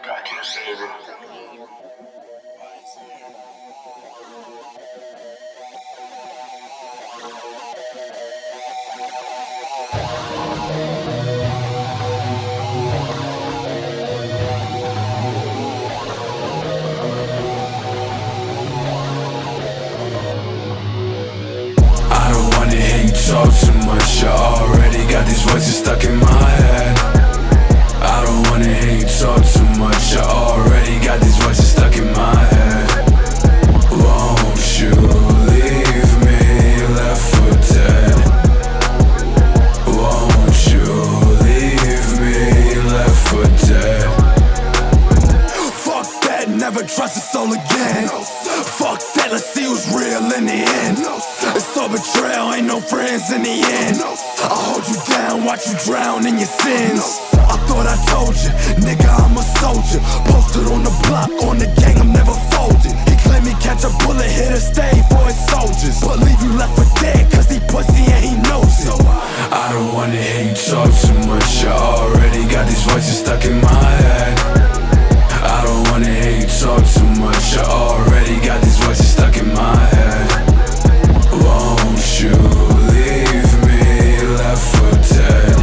God can't save it. I don't wanna hear you talk too much. I already got these voices stuck in my head. I don't wanna hear you talk too much. I already got these voices stuck in my head. Won't you leave me left for dead? Won't you leave me left for dead? Fuck that, never trust a soul again. Fuck that, let's see who's real in the end. It's all betrayal, ain't no friends in the end. I'll hold you down, watch you drown in your sins. I thought I told you, nigga, I'm a soldier. Posted on the block, on the gang, I'm never folded. He claimed he catch a bullet, hit a stay for his soldiers, but leave you left for dead, cause he pussy and he knows it. I don't wanna hear you talk too much. I already got these voices stuck in my head. I don't wanna hear you talk too much. I already got these voices stuck in my head. Won't you leave me left for dead?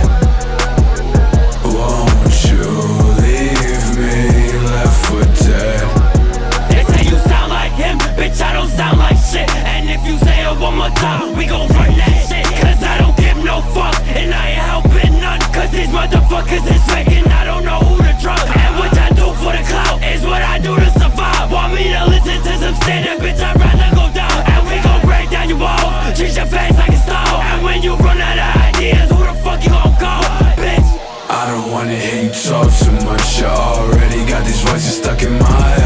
Won't you leave me left for dead? They say you sound like him, bitch, I don't sound like shit. And if you say it one more time, we gon' run that shit. Cause I don't give no fuck, and I ain't helping none. Cause these motherfuckers is fake, and I don't know who to trust. And what I do for the clout is what I do to survive. Want me to listen to some standard, bitch, I'd rather go down. And we gon' break down your walls, treat your face like a star. And when you run out of ideas, who the fuck you gon' call, bitch? I don't wanna hear you talk too much. I already got these voices stuck in my head.